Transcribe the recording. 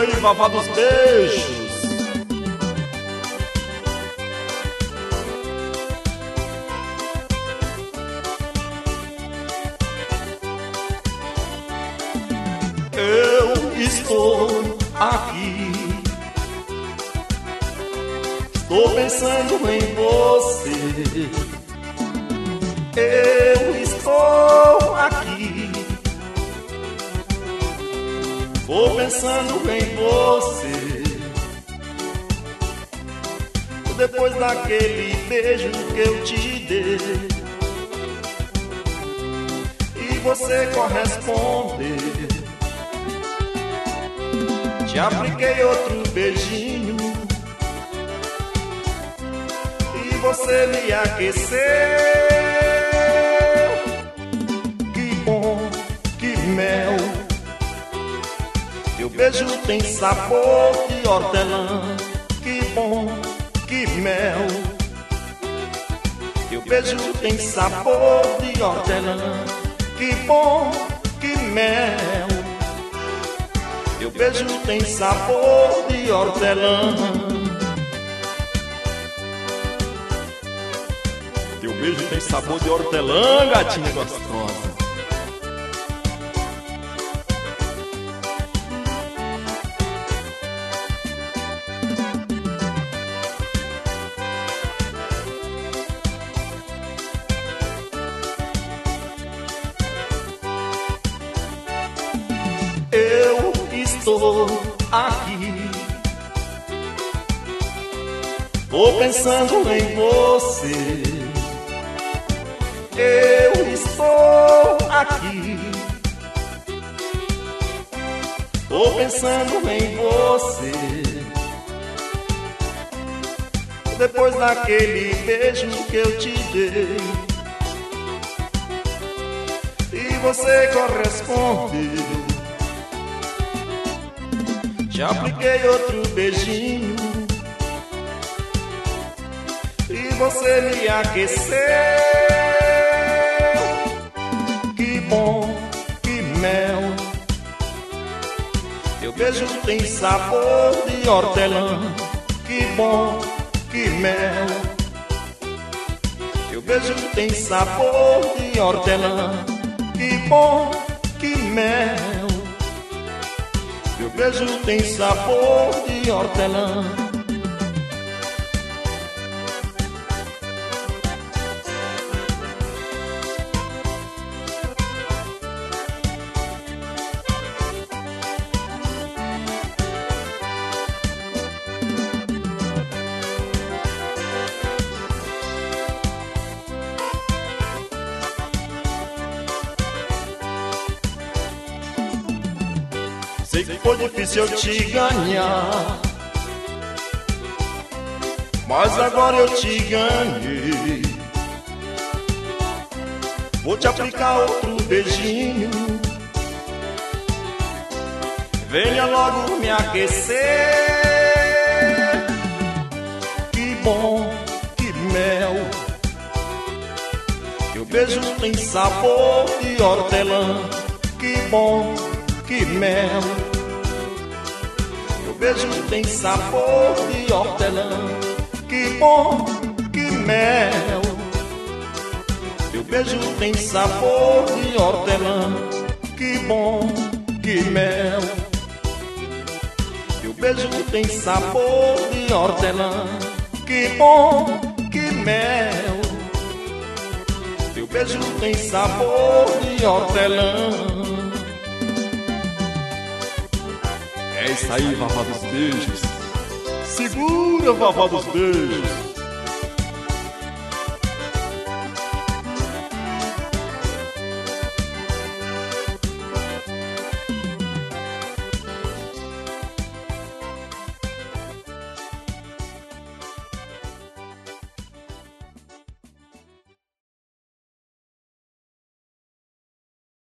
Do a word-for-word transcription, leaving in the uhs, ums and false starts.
aí, Vavá dos beijos. Eu estou aqui, estou pensando em você. Eu estou aqui, estou pensando em você. Depois daquele beijo que eu te dei e você correspondeu, te apliquei outro beijinho e você me aqueceu. Que bom, que mel, teu beijo tem sabor de hortelã. Que bom, que mel, teu beijo tem sabor de hortelã. Que bom, que mel, teu beijo tem sabor de hortelã. Teu beijo tem sabor de hortelã, gatinha gostosa. Eu estou aqui, tô pensando em você. Eu estou aqui, tô pensando em você. Depois daquele beijo que eu te dei e você correspondeu, te apliquei outro beijinho e você me aqueceu. Que bom, que mel, teu beijo tem sabor de hortelã. Que bom, que mel, teu beijo tem sabor de hortelã. Que bom, que mel, teu beijo tem sabor de hortelã. Sei que foi difícil eu te ganhar, mas agora eu te ganhei. Vou te aplicar outro beijinho, venha logo me aquecer. Que bom, que mel, teu beijo tem sabor de hortelã. Que bom, que mel, teu beijo tem sabor de hortelã. Que bom, que mel, teu beijo tem sabor de hortelã. Que bom, que mel, teu beijo tem sabor de hortelã. Que bom, que mel, teu beijo tem sabor de hortelã. É isso aí, Vavá dos beijos. Segura, Vavá dos beijos.